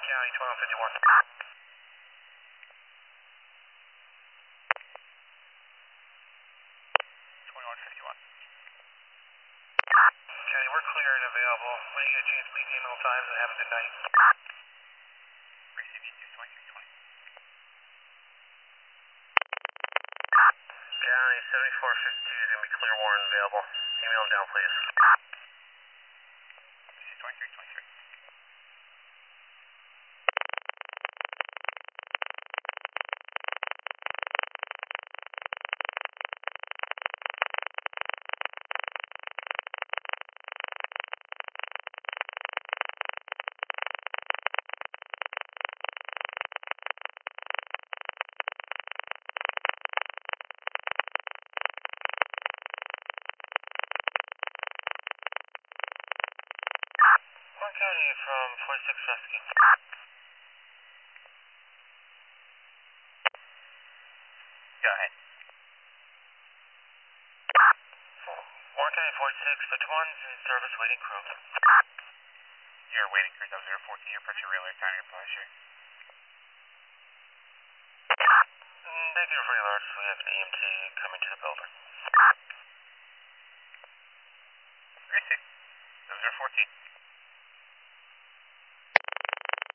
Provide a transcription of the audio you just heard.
County 2151. 2151. County, we're clear and available. When you get a chance, please email times and have a good night. Receive you 2320. County 7452 is going to be clear, warrant available. Email them down, please. Receive 2323. Warren County from 46 Rescue. Go ahead. Warren County 46, 51's in service, waiting crew. You're waiting crew, 0014, your pressure relay, county your pleasure. Negative for alerts, we have an EMT coming to the building. Receive, 0014.